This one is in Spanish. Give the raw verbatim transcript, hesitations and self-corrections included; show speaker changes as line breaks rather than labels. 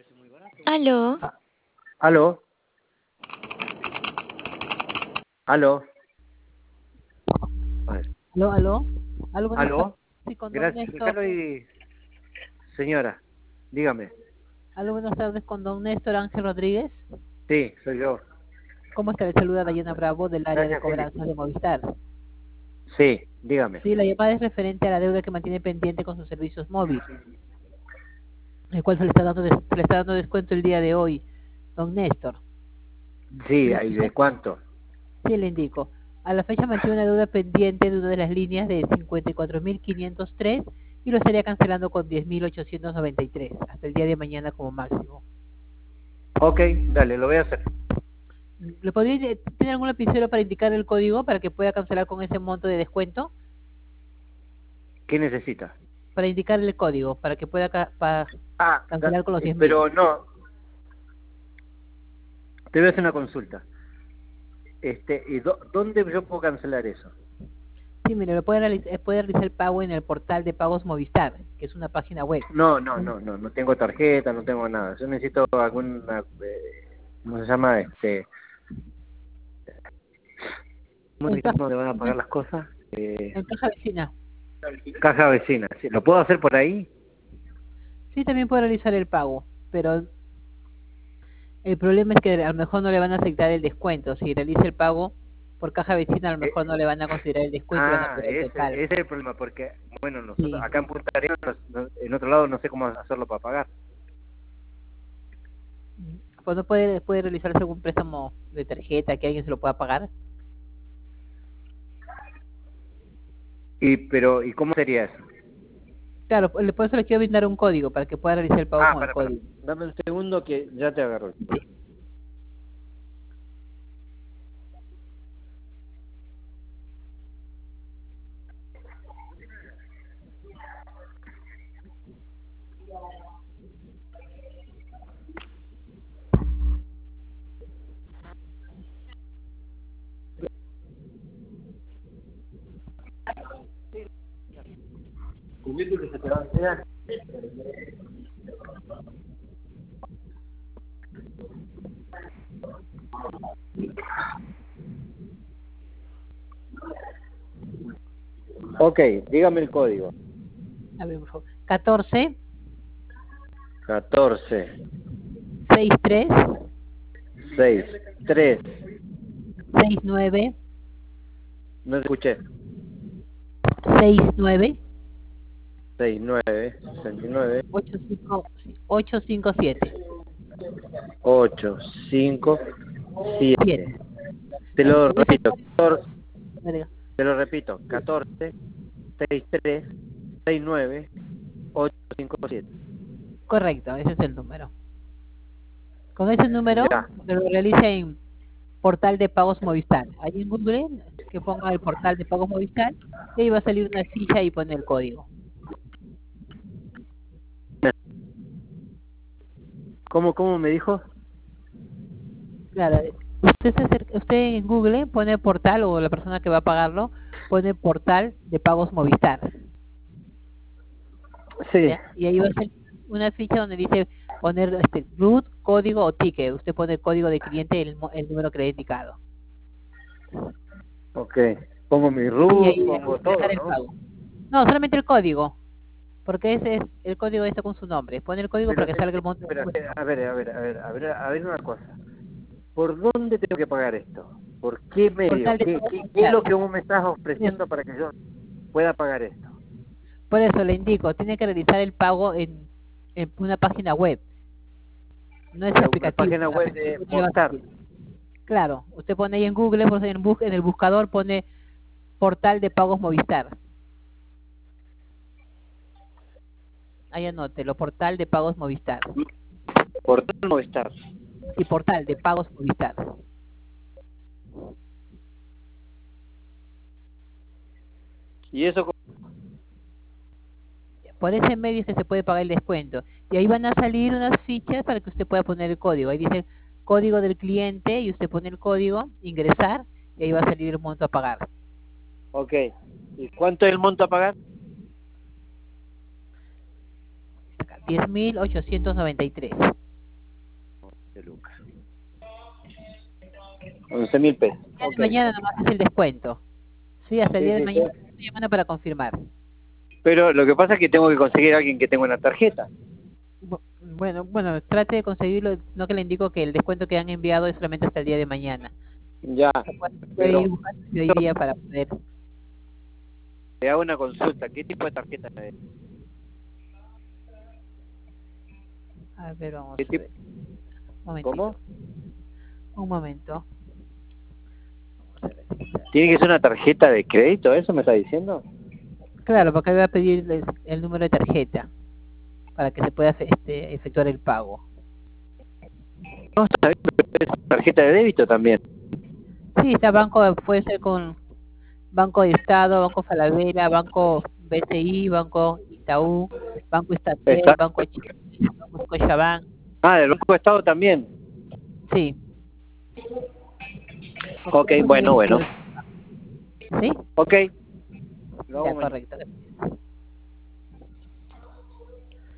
Aló,
Ah, ¿aló? ¿Aló? A ver,
Aló, aló, aló, buenas tardes.
¿aló?
Sí, con don
Gracias,
Néstor.
Carlos y... Señora, dígame.
Aló, buenas tardes con don Néstor Ángel Rodríguez.
Sí, soy yo.
¿Cómo está? Le saluda Dayana Bravo del área de
Gracias, Feli.
cobranzas de Movistar.
Sí, dígame.
Sí, la llamada es referente a la deuda que mantiene pendiente con sus servicios móviles, el cual se le está dando, des- se le está dando descuento el día de hoy, don Néstor.
Sí,
Le-
¿y de cuánto?
Sí, le indico. A la fecha mantiene una deuda pendiente de una de las líneas de cincuenta y cuatro mil quinientos tres y lo estaría cancelando con diez mil ochocientos noventa y tres hasta el día de mañana como máximo.
Ok, dale, lo voy a hacer.
¿Le podría tener algún lapicero para indicar el código para que pueda cancelar con ese monto de descuento?
¿Qué necesita?
Para indicar el código, para que pueda ca para
Ah, da-
cancelar con los
eh,
diez mil.
pero no, te voy a hacer una consulta. Este, ¿y dó- dónde yo puedo cancelar eso?
Sí, mire, lo puede realizar, puede realizar el pago en el portal de pagos Movistar, que es una página web.
No, no, no, no, no tengo tarjeta, no tengo nada. Yo necesito alguna, eh, ¿cómo se llama? Este, ¿cómo
En
se llama
caja,
donde van a pagar las cosas? Eh,
en caja vecina.
caja vecina. ¿Sí? ¿Lo puedo hacer por ahí?
Sí, también puede realizar el pago, pero el problema es que a lo mejor no le van a aceptar el descuento. Si realiza el pago por caja vecina, a lo
Eh,
mejor no le van a considerar el descuento y van a
ah,
poder
ese,
total.
ese es el problema, porque, bueno, nosotros
Sí.
acá en Punta Arenas, no- no- en otro lado no sé cómo hacerlo para pagar.
Pues no puede, puede realizarse algún préstamo de tarjeta que alguien se lo pueda pagar.
Y, pero, ¿y cómo sería eso?
Claro, le por eso le quiero brindar un código para que pueda realizar el pago
Ah,
con el
para, para.
código.
Dame un segundo que ya te agarro. ¿Cubierto que se te va a hacer? Ok, dígame el código.
A ver, por favor. catorce,
catorce,
sesenta y tres,
seis, tres,
sesenta y nueve,
no escuché,
sesenta y nueve,
seis, nueve, sesenta y nueve,
ochocientos cincuenta y siete.
ocho, cinco,
siete.
siete. Te lo
Con ese
repito,
código,
catorce,
verga,
te lo repito, catorce, sesenta y tres, sesenta y nueve, ocho, cinco, siete.
correcto, ese es el número. Con ese número
Ya,
se lo realiza en portal de pagos Movistar. Ahí en Google, que ponga el portal de pagos Movistar, y ahí va a salir una ficha y pone el código.
¿cómo, cómo me dijo?
Claro, usted, se acerca- usted en Google pone portal, o la persona que va a pagarlo, pone portal de pagos Movistar.
Sí.
¿Ya? Y ahí va a ser una ficha donde dice poner este root, código o ticket. Usted pone el código de cliente y el, mo- el número que le he indicado.
Ok, pongo mi
Y
root,
ahí va
pongo
a dejar
todo,
el
¿no?
pago. No, solamente el código, porque ese es el código está con su nombre. Pone el código para
Pero,
que
te-
salga
te-
el monto de
espera,
descuento.
espera, a ver, a ver, a ver, a ver, a ver una cosa. ¿Por dónde tengo que pagar esto? ¿Por qué medio?
Portal de
¿Qué,
pagos
qué, qué es
Movistar.
lo que vos me estás
Bien,
ofreciendo para que yo pueda pagar esto?
por eso le indico, tiene que realizar el pago en, en una página web. No es
Pero una
aplicativo,
página web de
aplicativo no le va a
Movistar.
salir. Claro, usted pone ahí en Google, pues, en, bus- en el buscador pone portal de pagos Movistar. Ahí anótelo, portal de pagos Movistar.
Portal Movistar.
Y portal de pagos Movistar.
Y eso,
Por ese medio es que se puede pagar el descuento. Y ahí van a salir unas fichas para que usted pueda poner el código. Ahí dice código del cliente y usted pone el código, ingresar, y ahí va a salir el monto a pagar.
ok. ¿Y cuánto es el monto a pagar?
diez mil ochocientos noventa y tres.
De lucas. once mil pesos.
El día de
Ok.
mañana nomás es el descuento. Sí, hasta el
Sí,
día de
sí,
mañana
sí.
estoy llamando para confirmar.
Pero lo que pasa es que tengo que conseguir a alguien que tenga una tarjeta.
Bu- Bueno, bueno, trate de conseguirlo, no que le indico que el descuento que han enviado es solamente hasta el día de mañana.
Ya,
Lo puede, puede ir
pero
buscando hoy día para poder.
te hago una consulta. ¿Qué tipo de tarjeta es?
A ver, vamos
¿Qué
a
tipo?
ver. Un momentito.
¿Cómo?
Un momento. Vamos a ver.
¿Tiene que ser una tarjeta de crédito? ¿Eso me está diciendo?
Claro, porque voy a pedirles el número de tarjeta para que se pueda fe- este, efectuar el pago.
No, está bien, pero es tarjeta de débito también.
Sí, está banco, puede ser con Banco de Estado, Banco Falabella, Banco B C I, Banco Itaú, Banco Estatel,
Está.
Banco Chile, Banco Scotiabank.
Ah, del Banco de Estado también.
Sí, porque
Ok,
eso
bueno,
es
bueno.
¿sí?
Ok, lo
Ya,
hago mañana.
correcto.